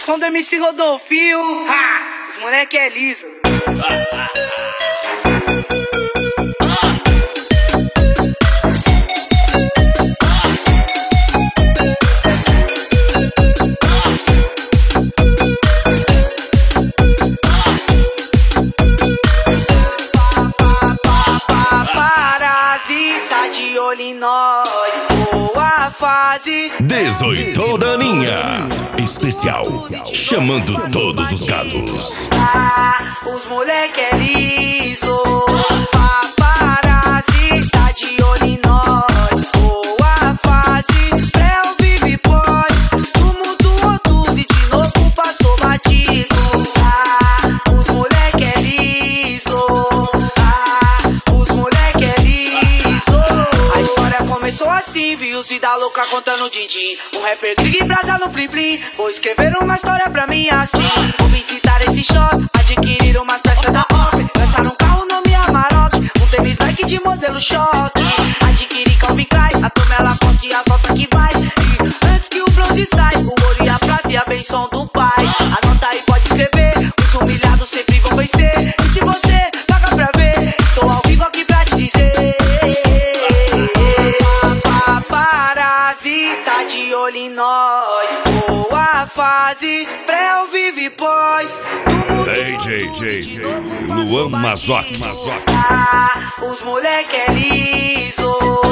som do MC Rodolfinho. Ha! Os moleque é liso. Parasita de olho em nós. Boa fase. 18 Daninha especial, chamando todos os gados. Os moleque é liso. Parasita de olho em nós. Boa fase. Pré, vive pós. Tumultuou tudo e de novo passou batido. Os moleque é liso. Os moleque é liso. A história começou assim, viu Vida Louca contando din-din. Um rapper grig brasa no plim-plim. Vou escrever uma história pra mim assim. Vou visitar esse shopping, adquirir umas peças da OP. Lançar um carro nome Amarok, um tênis Nike de modelo choque. Adquirir Calvin Klein, a turma ela posta e a volta que vai. E antes que o bronze sai, o ouro e a prata e a benção do pai. Anota aí, pode escrever, os humilhados sempre vão vencer. E se você paga pra ver, estou ao vivo aqui pra te dizer. Parasita de olho em nós. Boa fase, pré, vive pós. DJ Luan Mazoc. Os moleque é liso.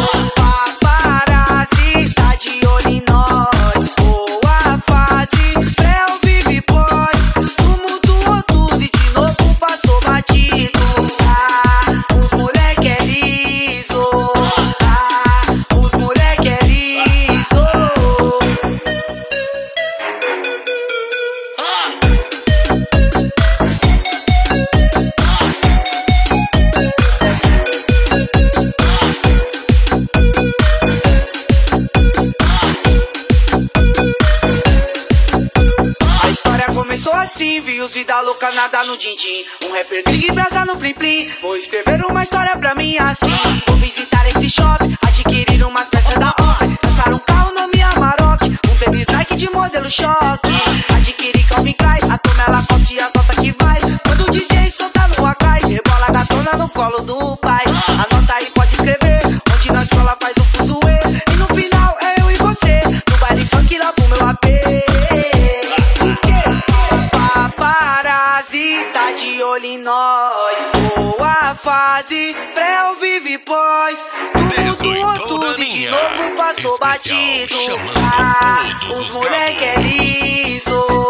Parasita de olho em nós. Boa fase, pré, vive pós. Tumultuou tudo e de novo passou batido. Os moleque é liso. Os moleque é liso. A história começou assim, viu Vida Louca nada no din-din. Um rapper grig brasa no plim-plim. Vou escrever uma história pra mim assim. Vou visitar esse shopping, adquirir umas peças da OP. Lançar um carro nome Amarok, um tênis Nike de modelo choque. Adquirir Calvin Klein, a turma ela curte e a volta que vai. Quando o DJ solta no acai, rebola a gatona no colo do pai. Anota aí, pode escrever, onde na escola faz o fuzuê. E no final é eu e você, no baile funk lá pro meu AP. Parasita de olho em nós. Boa fase, pré, vive pós. Tumultuou tudo e de novo passou batido. Os moleque é liso.